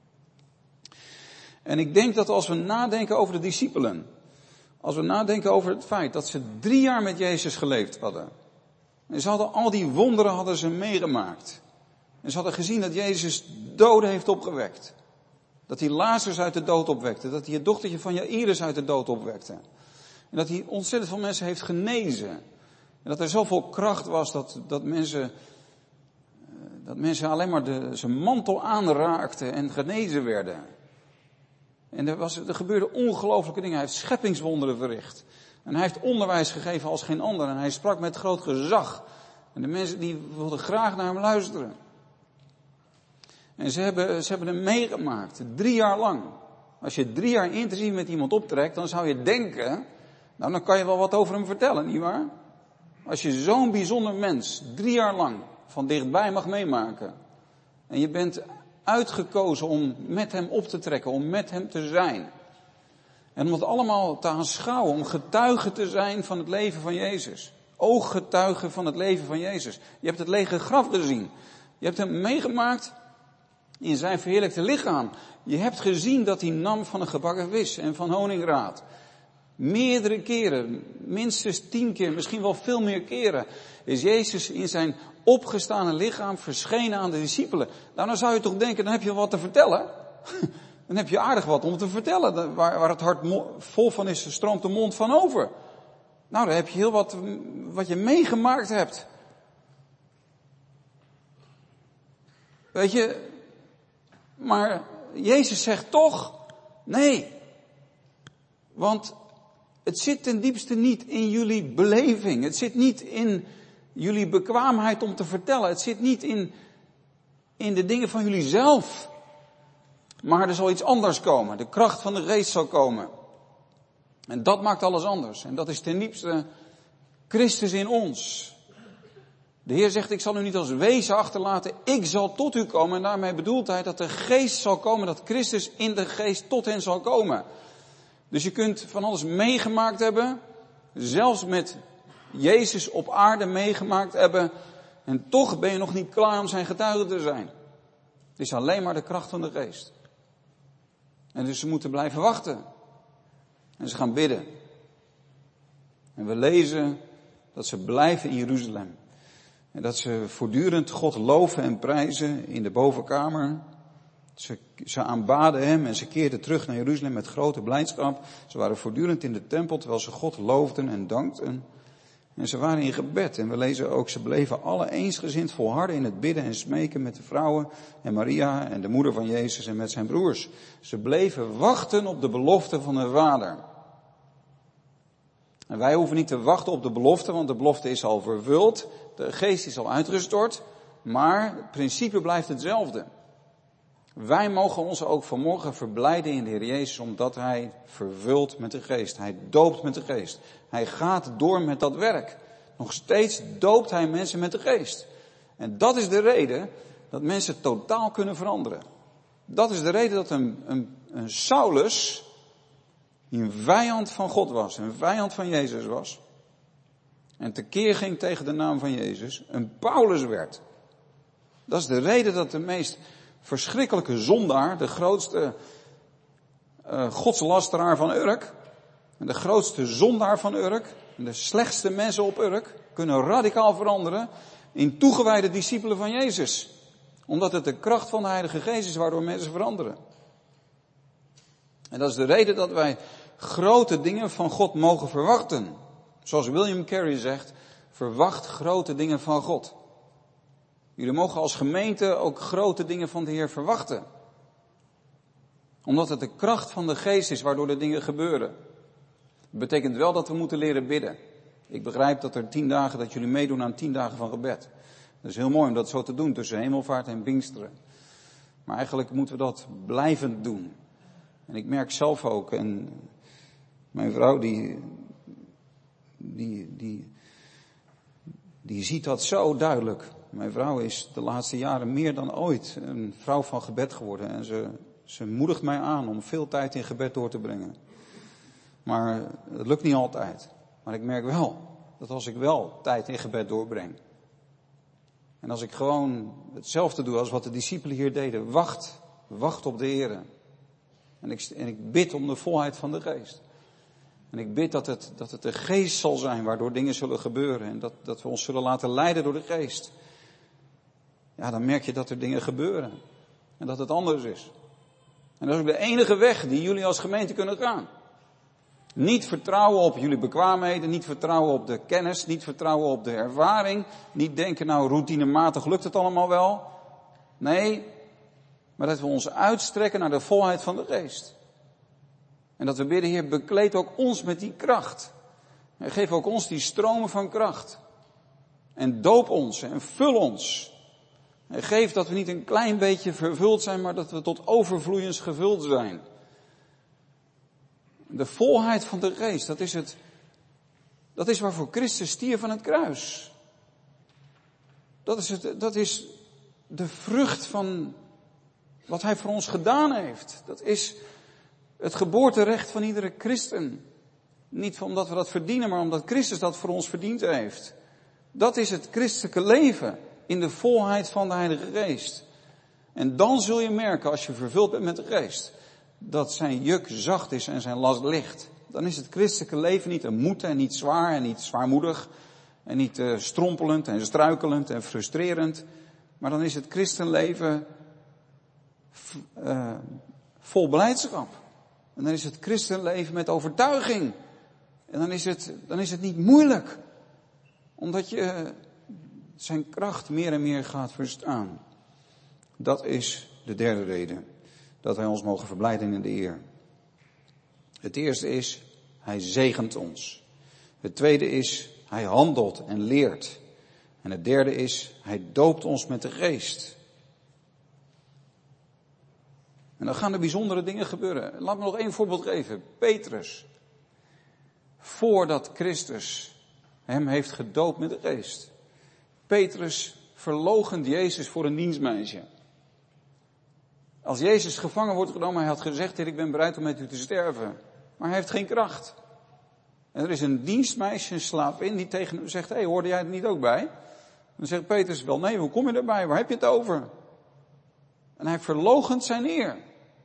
En ik denk dat als we nadenken over de discipelen, als we nadenken over het feit dat ze drie jaar met Jezus geleefd hadden. En ze hadden al die wonderen hadden ze meegemaakt. En ze hadden gezien dat Jezus doden heeft opgewekt. Dat hij Lazarus uit de dood opwekte. Dat hij het dochtertje van Jairus uit de dood opwekte. En dat hij ontzettend veel mensen heeft genezen. En dat er zoveel kracht was dat, dat mensen, dat mensen alleen maar de, zijn mantel aanraakten en genezen werden. En er, was, er gebeurden ongelooflijke dingen. Hij heeft scheppingswonderen verricht. En hij heeft onderwijs gegeven als geen ander. En hij sprak met groot gezag. En de mensen die wilden graag naar hem luisteren. En ze hebben, ze hebben hem meegemaakt. Drie jaar lang. Als je drie jaar intensief met iemand optrekt, dan zou je denken, nou dan kan je wel wat over hem vertellen, nietwaar? Als je zo'n bijzonder mens drie jaar lang van dichtbij mag meemaken. En je bent uitgekozen om met hem op te trekken, om met hem te zijn. En om het allemaal te aanschouwen, om getuige te zijn van het leven van Jezus. Ooggetuige van het leven van Jezus. Je hebt het lege graf gezien. Je hebt hem meegemaakt in zijn verheerlijkte lichaam. Je hebt gezien dat hij nam van een gebakken vis en van honingraad. Meerdere keren, minstens tien keer, misschien wel veel meer keren, is Jezus in zijn opgestane lichaam verschenen aan de discipelen. Nou, dan zou je toch denken, dan heb je wat te vertellen. Dan heb je aardig wat om te vertellen. Waar, waar het hart mo- vol van is, stroomt de mond van over. Nou, dan heb je heel wat, wat je meegemaakt hebt. Weet je, maar Jezus zegt toch, nee. Want het zit ten diepste niet in jullie beleving. Het zit niet in jullie bekwaamheid om te vertellen. Het zit niet in, in de dingen van jullie zelf. Maar er zal iets anders komen. De kracht van de geest zal komen. En dat maakt alles anders. En dat is ten diepste Christus in ons. De Heer zegt, ik zal u niet als wezen achterlaten, ik zal tot u komen. En daarmee bedoelt hij dat de geest zal komen, dat Christus in de geest tot hen zal komen. Dus je kunt van alles meegemaakt hebben, zelfs met Jezus op aarde meegemaakt hebben. En toch ben je nog niet klaar om zijn getuige te zijn. Het is alleen maar de kracht van de geest. En dus ze moeten blijven wachten. En ze gaan bidden. En we lezen dat ze blijven in Jeruzalem. En dat ze voortdurend God loven en prijzen in de bovenkamer. Ze, ze aanbaden hem en ze keerden terug naar Jeruzalem met grote blijdschap. Ze waren voortdurend in de tempel terwijl ze God loofden en dankten. En ze waren in gebed. En we lezen ook, ze bleven alle eensgezind volharden in het bidden en smeken met de vrouwen en Maria en de moeder van Jezus en met zijn broers. Ze bleven wachten op de belofte van hun vader. En wij hoeven niet te wachten op de belofte, want de belofte is al vervuld. De geest is al uitgestort. Maar het principe blijft hetzelfde. Wij mogen ons ook vanmorgen verblijden in de Heer Jezus, omdat hij vervult met de geest. Hij doopt met de geest. Hij gaat door met dat werk. Nog steeds doopt hij mensen met de geest. En dat is de reden dat mensen totaal kunnen veranderen. Dat is de reden dat een, een, een Saulus, die een vijand van God was, een vijand van Jezus was, en tekeer ging tegen de naam van Jezus, een Paulus werd. Dat is de reden dat de meest verschrikkelijke zondaar, de grootste uh, godslasteraar van Urk, en de grootste zondaar van Urk, en de slechtste mensen op Urk, kunnen radicaal veranderen in toegewijde discipelen van Jezus. Omdat het de kracht van de Heilige Geest is waardoor mensen veranderen. En dat is de reden dat wij grote dingen van God mogen verwachten. Zoals William Carey zegt, verwacht grote dingen van God. Jullie mogen als gemeente ook grote dingen van de Heer verwachten. Omdat het de kracht van de geest is waardoor de dingen gebeuren. Dat betekent wel dat we moeten leren bidden. Ik begrijp dat er tien dagen, dat jullie meedoen aan tien dagen van gebed. Dat is heel mooi om dat zo te doen tussen hemelvaart en Pinksteren. Maar eigenlijk moeten we dat blijvend doen. En ik merk zelf ook, en mijn vrouw die, die, die, die ziet dat zo duidelijk. Mijn vrouw is de laatste jaren meer dan ooit een vrouw van gebed geworden. En ze, ze moedigt mij aan om veel tijd in gebed door te brengen. Maar het lukt niet altijd. Maar ik merk wel dat als ik wel tijd in gebed doorbreng. En als ik gewoon hetzelfde doe als wat de discipelen hier deden. Wacht, wacht op de Heer. En ik, en ik bid om de volheid van de geest. En ik bid dat het, dat het de geest zal zijn waardoor dingen zullen gebeuren. En dat, dat we ons zullen laten leiden door de geest. Ja, dan merk je dat er dingen gebeuren. En dat het anders is. En dat is ook de enige weg die jullie als gemeente kunnen gaan. Niet vertrouwen op jullie bekwaamheden, niet vertrouwen op de kennis, niet vertrouwen op de ervaring. Niet denken, nou routinematig lukt het allemaal wel. Nee, maar dat we ons uitstrekken naar de volheid van de geest. En dat we bidden, Heer, bekleed ook ons met die kracht. En geef ook ons die stromen van kracht. En doop ons en vul ons. En geef dat we niet een klein beetje vervuld zijn, maar dat we tot overvloeiens gevuld zijn. De volheid van de geest, dat is het, dat is waarvoor Christus stierf aan het kruis. Dat is het, dat is de vrucht van wat hij voor ons gedaan heeft. Dat is het geboorterecht van iedere christen. Niet omdat we dat verdienen, maar omdat Christus dat voor ons verdiend heeft. Dat is het christelijke leven in de volheid van de Heilige Geest. En dan zul je merken, als je vervuld bent met de Geest, dat zijn juk zacht is en zijn last licht. Dan is het christelijke leven niet een moeten en niet zwaar en niet zwaarmoedig. En niet uh, strompelend en struikelend en frustrerend. Maar dan is het christenleven uh, vol blijdschap. En dan is het christenleven met overtuiging. En dan is het, dan is het niet moeilijk. Omdat je zijn kracht meer en meer gaat verstaan. Dat is de derde reden. Dat wij ons mogen verblijden in de eer. Het eerste is, hij zegent ons. Het tweede is, hij handelt en leert. En het derde is, hij doopt ons met de geest. En dan gaan er bijzondere dingen gebeuren. Laat me nog één voorbeeld geven. Petrus. Voordat Christus hem heeft gedoopt met de geest. Petrus verloochent Jezus voor een dienstmeisje. Als Jezus gevangen wordt genomen, hij had gezegd, Heer, ik ben bereid om met u te sterven. Maar hij heeft geen kracht. En er is een dienstmeisje, een slavin, die tegen hem zegt, hé, hey, hoorde jij er niet ook bij? Dan zegt Petrus, wel nee, hoe kom je erbij? Waar heb je het over? En hij verloochent zijn eer.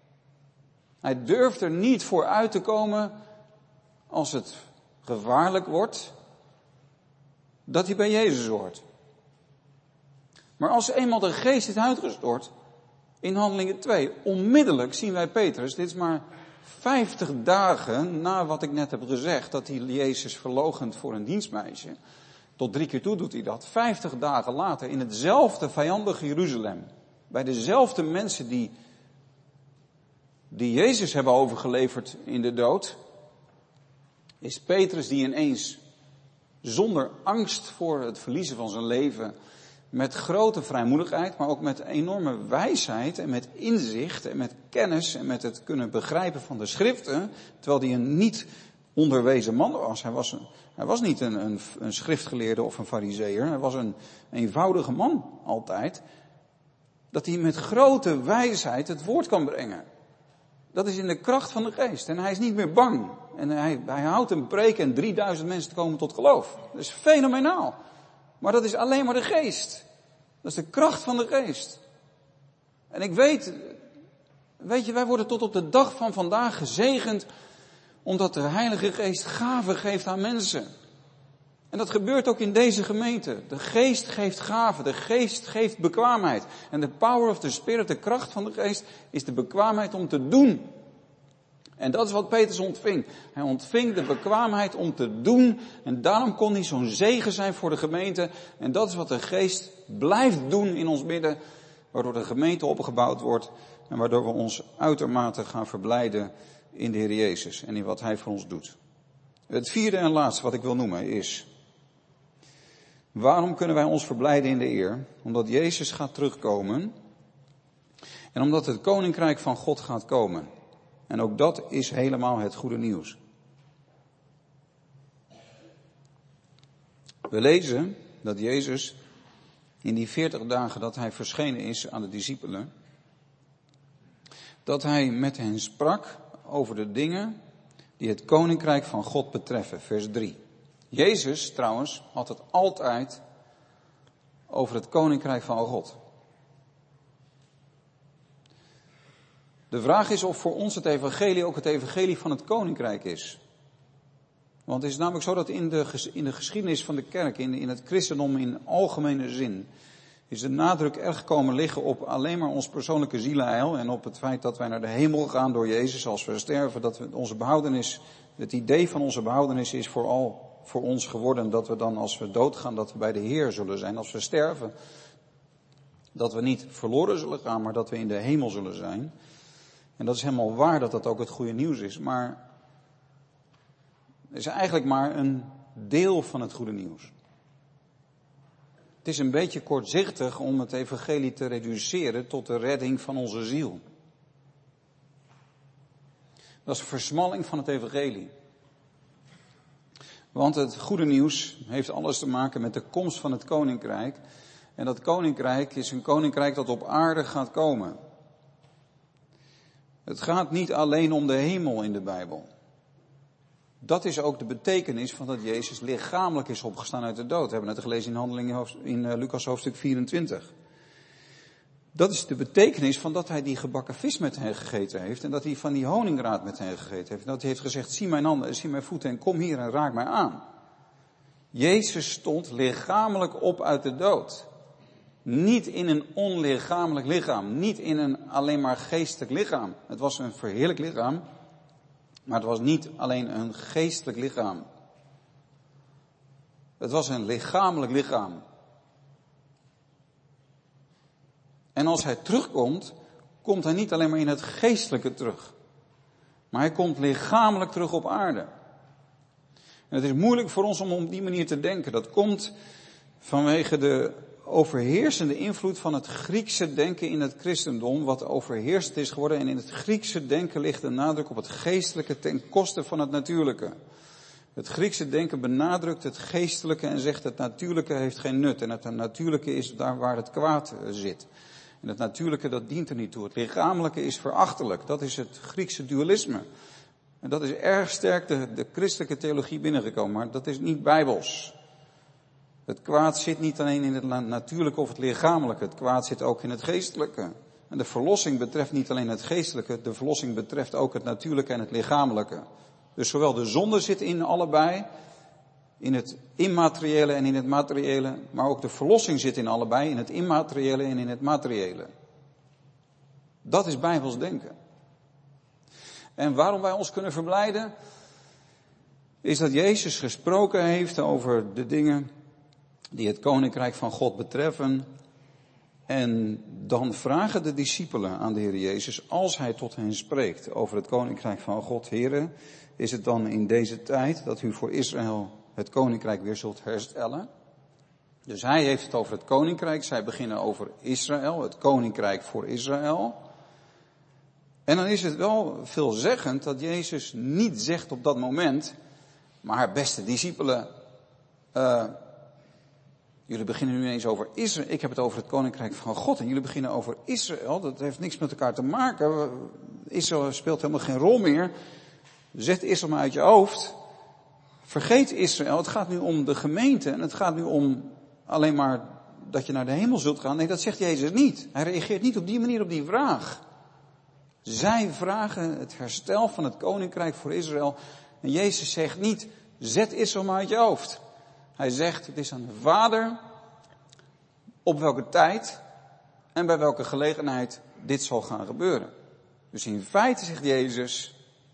Hij durft er niet voor uit te komen als het gevaarlijk wordt, dat hij bij Jezus hoort. Maar als eenmaal de geest is uitgestort, in Handelingen twee, onmiddellijk zien wij Petrus, dit is maar vijftig dagen na wat ik net heb gezegd, dat hij Jezus verloochent voor een dienstmeisje. Tot drie keer toe doet hij dat. Vijftig dagen later in hetzelfde vijandige Jeruzalem. Bij dezelfde mensen die, die Jezus hebben overgeleverd in de dood. Is Petrus die ineens zonder angst voor het verliezen van zijn leven, met grote vrijmoedigheid, maar ook met enorme wijsheid en met inzicht en met kennis en met het kunnen begrijpen van de schriften, terwijl hij een niet onderwezen man was. Hij was, een, hij was niet een, een, een schriftgeleerde of een farizeeër, hij was een eenvoudige man altijd. Dat hij met grote wijsheid het woord kan brengen. Dat is in de kracht van de geest. En hij is niet meer bang. En hij, hij houdt een preek en drieduizend mensen komen tot geloof. Dat is fenomenaal. Maar dat is alleen maar de geest. Dat is de kracht van de geest. En ik weet, weet je, wij worden tot op de dag van vandaag gezegend, omdat de Heilige Geest gaven geeft aan mensen. En dat gebeurt ook in deze gemeente. De geest geeft gaven, de geest geeft bekwaamheid. En de power of the Spirit, de kracht van de geest, is de bekwaamheid om te doen. En dat is wat Petrus ontving. Hij ontving de bekwaamheid om te doen. En daarom kon hij zo'n zegen zijn voor de gemeente. En dat is wat de geest blijft doen in ons midden. Waardoor de gemeente opgebouwd wordt. En waardoor we ons uitermate gaan verblijden in de Heer Jezus. En in wat hij voor ons doet. Het vierde en laatste wat ik wil noemen is: waarom kunnen wij ons verblijden in de eer? Omdat Jezus gaat terugkomen. En omdat het koninkrijk van God gaat komen. En ook dat is helemaal het goede nieuws. We lezen dat Jezus in die veertig dagen dat hij verschenen is aan de discipelen, dat hij met hen sprak over de dingen die het koninkrijk van God betreffen. Vers drie. Jezus trouwens had het altijd over het koninkrijk van God. De vraag is of voor ons het evangelie ook het evangelie van het koninkrijk is. Want het is namelijk zo dat in de, in de geschiedenis van de kerk, in, in het christendom in algemene zin, is de nadruk erg komen liggen op alleen maar ons persoonlijke zieleheil en op het feit dat wij naar de hemel gaan door Jezus als we sterven, dat we onze behoudenis Het idee van onze behoudenis is vooral voor ons geworden dat we dan als we doodgaan, dat we bij de Heer zullen zijn. Als we sterven, dat we niet verloren zullen gaan, maar dat we in de hemel zullen zijn. En dat is helemaal waar dat dat ook het goede nieuws is. Maar het is eigenlijk maar een deel van het goede nieuws. Het is een beetje kortzichtig om het evangelie te reduceren tot de redding van onze ziel. Dat is een versmalling van het evangelie. Want het goede nieuws heeft alles te maken met de komst van het koninkrijk. En dat koninkrijk is een koninkrijk dat op aarde gaat komen. Het gaat niet alleen om de hemel in de Bijbel. Dat is ook de betekenis van dat Jezus lichamelijk is opgestaan uit de dood. We hebben het gelezen in Handelingen in uh, Lucas hoofdstuk vierentwintig. Dat is de betekenis van dat hij die gebakken vis met hen gegeten heeft. En dat hij van die honingraad met hen gegeten heeft. En dat hij heeft gezegd, zie mijn handen, zie mijn voeten en kom hier en raak mij aan. Jezus stond lichamelijk op uit de dood. Niet in een onlichamelijk lichaam. Niet in een alleen maar geestelijk lichaam. Het was een verheerlijk lichaam. Maar het was niet alleen een geestelijk lichaam. Het was een lichamelijk lichaam. En als hij terugkomt, komt hij niet alleen maar in het geestelijke terug. Maar hij komt lichamelijk terug op aarde. En het is moeilijk voor ons om op die manier te denken. Dat komt vanwege de overheersende invloed van het Griekse denken in het christendom, wat overheerst is geworden. En in het Griekse denken ligt de nadruk op het geestelijke ten koste van het natuurlijke. Het Griekse denken benadrukt het geestelijke en zegt het natuurlijke heeft geen nut. En het natuurlijke is daar waar het kwaad zit. En het natuurlijke, dat dient er niet toe. Het lichamelijke is verachtelijk. Dat is het Griekse dualisme. En dat is erg sterk de, de christelijke theologie binnengekomen, maar dat is niet bijbels. Het kwaad zit niet alleen in het natuurlijke of het lichamelijke. Het kwaad zit ook in het geestelijke. En de verlossing betreft niet alleen het geestelijke. De verlossing betreft ook het natuurlijke en het lichamelijke. Dus zowel de zonde zit in allebei. In het immateriële en in het materiële. Maar ook de verlossing zit in allebei. In het immateriële en in het materiële. Dat is bijbels denken. En waarom wij ons kunnen verblijden, is dat Jezus gesproken heeft over de dingen die het koninkrijk van God betreffen. En dan vragen de discipelen aan de Heer Jezus, als hij tot hen spreekt over het koninkrijk van God: Heere, is het dan in deze tijd dat u voor Israël het koninkrijk weer zult herstellen? Dus hij heeft het over het koninkrijk, zij beginnen over Israël, het koninkrijk voor Israël. En dan is het wel veelzeggend dat Jezus niet zegt op dat moment, maar beste discipelen, uh, jullie beginnen nu eens over Israël. Ik heb het over het koninkrijk van God en jullie beginnen over Israël. Dat heeft niks met elkaar te maken. Israël speelt helemaal geen rol meer. Zet Israël maar uit je hoofd. Vergeet Israël. Het gaat nu om de gemeente en het gaat nu om alleen maar dat je naar de hemel zult gaan. Nee, dat zegt Jezus niet. Hij reageert niet op die manier op die vraag. Zij vragen het herstel van het koninkrijk voor Israël. En Jezus zegt niet, zet Israël maar uit je hoofd. Hij zegt, het is aan de Vader op welke tijd en bij welke gelegenheid dit zal gaan gebeuren. Dus in feite zegt Jezus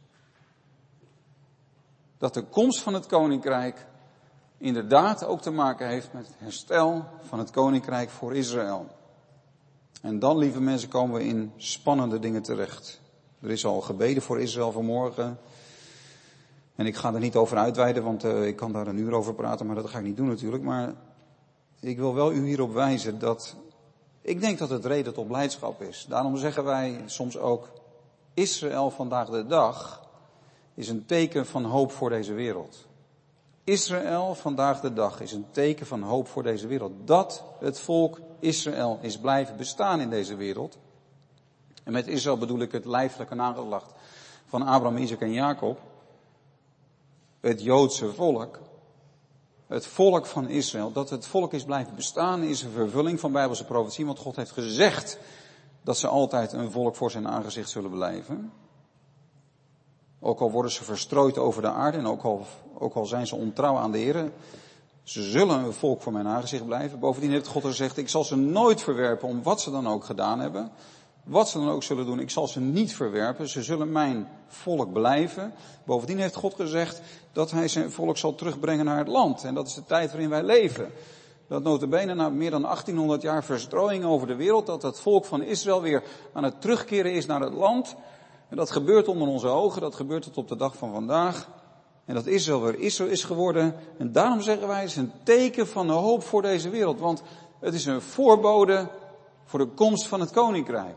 dat de komst van het koninkrijk inderdaad ook te maken heeft met het herstel van het koninkrijk voor Israël. En dan, lieve mensen, komen we in spannende dingen terecht. Er is al gebeden voor Israël vanmorgen. En ik ga er niet over uitweiden, want uh, ik kan daar een uur over praten, maar dat ga ik niet doen natuurlijk. Maar ik wil wel u hierop wijzen dat ik denk dat het reden tot blijdschap is. Daarom zeggen wij soms ook, Israël vandaag de dag is een teken van hoop voor deze wereld. Israël vandaag de dag is een teken van hoop voor deze wereld. Dat het volk Israël is blijven bestaan in deze wereld. En met Israël bedoel ik het lijfelijke nageslacht van Abraham, Isaac en Jacob. Het Joodse volk. Het volk van Israël. Dat het volk is blijven bestaan is een vervulling van Bijbelse profetie. Want God heeft gezegd dat ze altijd een volk voor zijn aangezicht zullen blijven. Ook al worden ze verstrooid over de aarde en ook al, ook al zijn ze ontrouw aan de Heer. Ze zullen een volk voor mijn aangezicht blijven. Bovendien heeft God gezegd, ik zal ze nooit verwerpen om wat ze dan ook gedaan hebben. Wat ze dan ook zullen doen, ik zal ze niet verwerpen. Ze zullen mijn volk blijven. Bovendien heeft God gezegd dat hij zijn volk zal terugbrengen naar het land. En dat is de tijd waarin wij leven. Dat nota bene na meer dan achttienhonderd jaar verstrooiing over de wereld, dat het volk van Israël weer aan het terugkeren is naar het land. En dat gebeurt onder onze ogen, dat gebeurt tot op de dag van vandaag. En dat Israël weer Israël is geworden. En daarom zeggen wij, het is een teken van de hoop voor deze wereld. Want het is een voorbode voor de komst van het koninkrijk.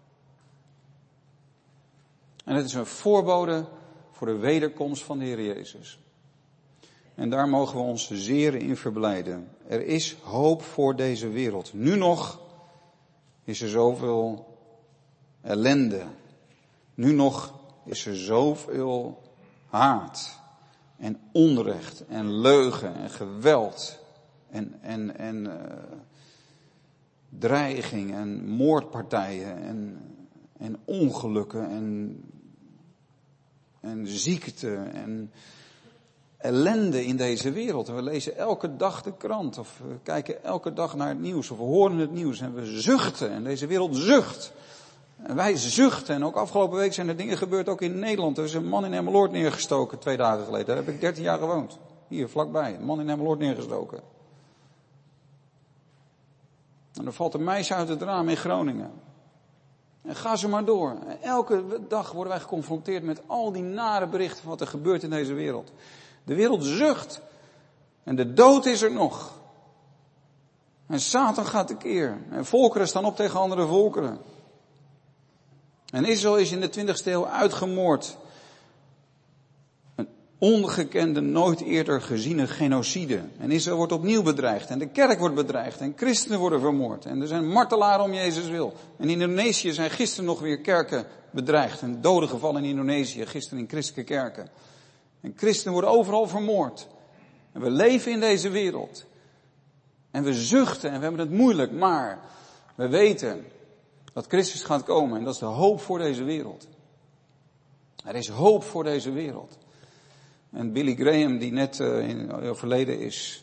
En het is een voorbode voor de wederkomst van de Heer Jezus. En daar mogen we ons zeer in verblijden. Er is hoop voor deze wereld. Nu nog is er zoveel ellende. Nu nog is er zoveel haat en onrecht en leugen en geweld en, en, en uh, dreiging en moordpartijen en, en ongelukken en, en ziekte en ellende in deze wereld. En we lezen elke dag de krant of we kijken elke dag naar het nieuws of we horen het nieuws en we zuchten en deze wereld zucht. En wij zuchten en ook afgelopen week zijn er dingen gebeurd ook in Nederland. Er is een man in Emmeloord neergestoken twee dagen geleden. Daar heb ik dertien jaar gewoond. Hier vlakbij, een man in Emmeloord neergestoken. En er valt een meisje uit het raam in Groningen. En ga zo maar door. En elke dag worden wij geconfronteerd met al die nare berichten van wat er gebeurt in deze wereld. De wereld zucht. En de dood is er nog. En Satan gaat tekeer. En volkeren staan op tegen andere volkeren. En Israël is in de twintigste eeuw uitgemoord. Een ongekende, nooit eerder geziene genocide. En Israël wordt opnieuw bedreigd. En de kerk wordt bedreigd. En christenen worden vermoord. En er zijn martelaren om Jezus wil. En in Indonesië zijn gisteren nog weer kerken bedreigd. En doden gevallen in Indonesië. Gisteren in christelijke kerken. En christenen worden overal vermoord. En we leven in deze wereld. En we zuchten en we hebben het moeilijk. Maar we weten dat Christus gaat komen. En dat is de hoop voor deze wereld. Er is hoop voor deze wereld. En Billy Graham, die net uh, overleden is.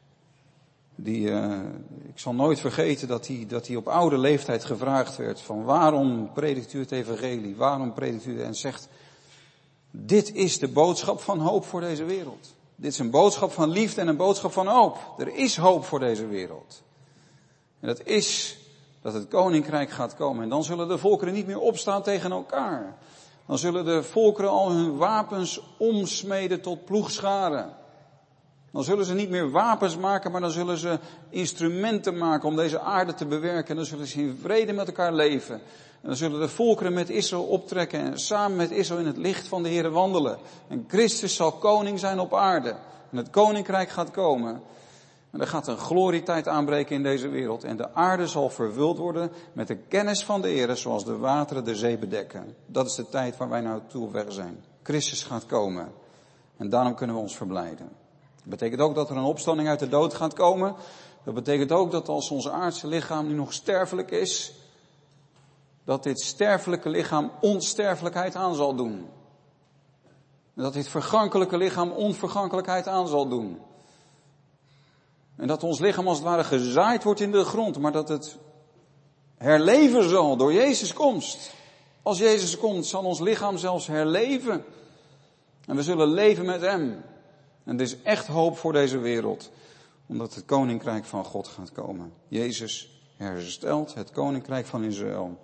Die, uh, ik zal nooit vergeten dat hij, dat hij op oude leeftijd gevraagd werd. Van waarom predikt u het evangelie? Waarom predikt u het? En zegt, dit is de boodschap van hoop voor deze wereld. Dit is een boodschap van liefde en een boodschap van hoop. Er is hoop voor deze wereld. En dat is dat het koninkrijk gaat komen. En dan zullen de volkeren niet meer opstaan tegen elkaar. Dan zullen de volkeren al hun wapens omsmeden tot ploegscharen. Dan zullen ze niet meer wapens maken, maar dan zullen ze instrumenten maken om deze aarde te bewerken. En dan zullen ze in vrede met elkaar leven. En dan zullen de volkeren met Israël optrekken en samen met Israël in het licht van de Heere wandelen. En Christus zal koning zijn op aarde. En het koninkrijk gaat komen. En er gaat een glorietijd aanbreken in deze wereld. En de aarde zal vervuld worden met de kennis van de Heere, zoals de wateren de zee bedekken. Dat is de tijd waar wij naartoe op weg zijn. Christus gaat komen. En daarom kunnen we ons verblijden. Dat betekent ook dat er een opstanding uit de dood gaat komen. Dat betekent ook dat als ons aardse lichaam nu nog sterfelijk is, dat dit sterfelijke lichaam onsterfelijkheid aan zal doen. En dat dit vergankelijke lichaam onvergankelijkheid aan zal doen. En dat ons lichaam als het ware gezaaid wordt in de grond, maar dat het herleven zal door Jezus' komst. Als Jezus komt, zal ons lichaam zelfs herleven. En we zullen leven met hem. En er is echt hoop voor deze wereld, omdat het koninkrijk van God gaat komen. Jezus herstelt het koninkrijk van Israël.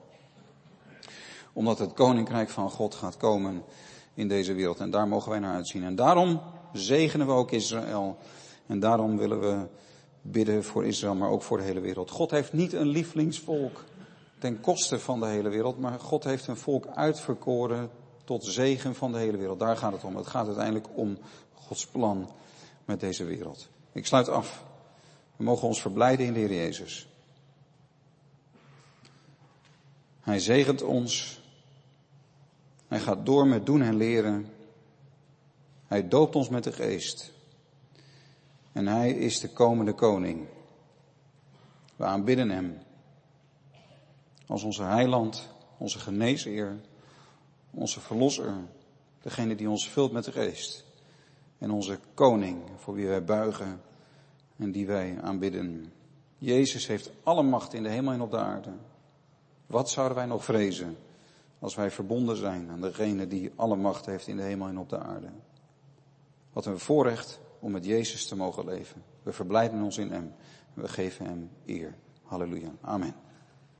Omdat het koninkrijk van God gaat komen in deze wereld. En daar mogen wij naar uitzien. En daarom zegenen we ook Israël. En daarom willen we bidden voor Israël, maar ook voor de hele wereld. God heeft niet een lievelingsvolk ten koste van de hele wereld, maar God heeft een volk uitverkoren tot zegen van de hele wereld. Daar gaat het om. Het gaat uiteindelijk om Gods plan met deze wereld. Ik sluit af. We mogen ons verblijden in de Heer Jezus. Hij zegent ons. Hij gaat door met doen en leren. Hij doopt ons met de geest. En hij is de komende koning. We aanbidden hem. Als onze heiland, onze geneesheer, onze verlosser. Degene die ons vult met de geest. En onze koning, voor wie wij buigen en die wij aanbidden. Jezus heeft alle macht in de hemel en op de aarde. Wat zouden wij nog vrezen als wij verbonden zijn aan degene die alle macht heeft in de hemel en op de aarde? Wat een voorrecht om met Jezus te mogen leven. We verblijden ons in hem. We geven hem eer. Halleluja. Amen.